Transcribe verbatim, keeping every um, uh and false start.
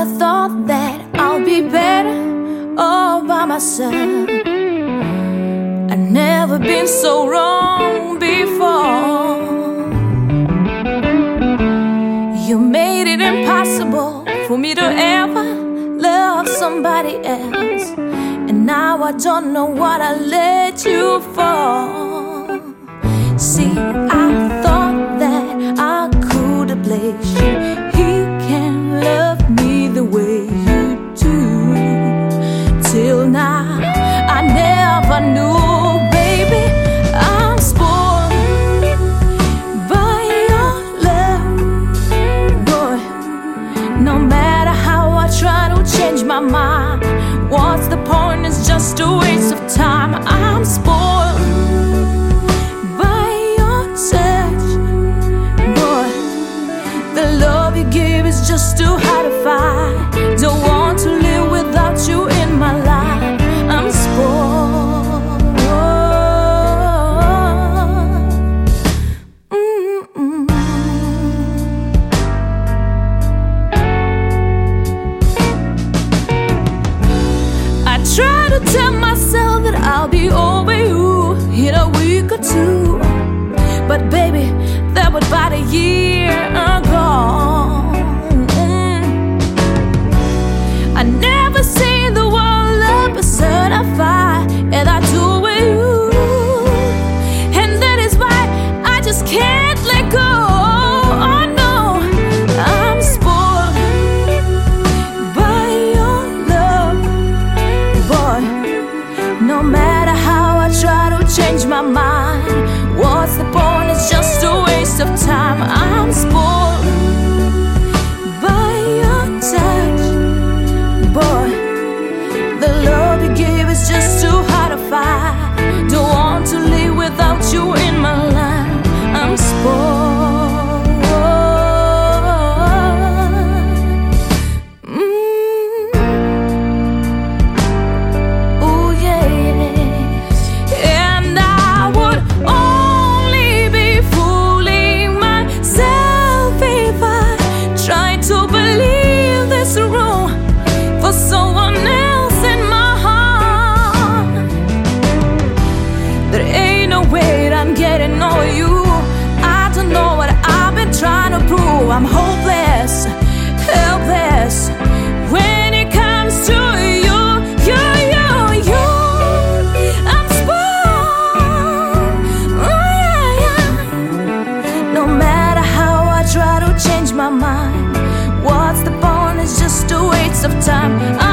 thought that I'll be better all by myself. I've never been so wrong before. You made it impossible for me to ever love somebody else, and now I don't know what I let you for. See, I thought that I could ablaze you. He can love me the way you do. Till now, I never knew, baby, I'm spoiled by your love. Boy, no matter how I try to change my mind, what's the point? It's just a waste of time. I'm spoiled by your touch. Boy, the love you give is just too hard to find. Don't want to live without you in my life. I'm spoiled. Mm-mm. I try to tell myself that I'll be over you in a week or two, but baby, that was about a year ago. Mm. I never seen the world love personified as I do with you, and that is why I just can't let go. Oh no, I'm spoiled by your love. Boy, no matter how I try to change my mind, what's the point? It's just a waste of time. I'm spoiled by your touch. Boy, the love you give is just too hard to find. Don't want to live without you in my life. I'm spoiled. Mm. Ooh, yeah, yeah. And I would only be fooling myself if I tried to believe this room for someone else in my heart. There ain't no way I'm getting over you. I don't know what I've been trying to prove. I'm hopeless, helpless when it comes to you, you, you, you. I'm spoiled. Oh, yeah, yeah. No matter how I try to change my mind, what's the point? It's just a waste of time.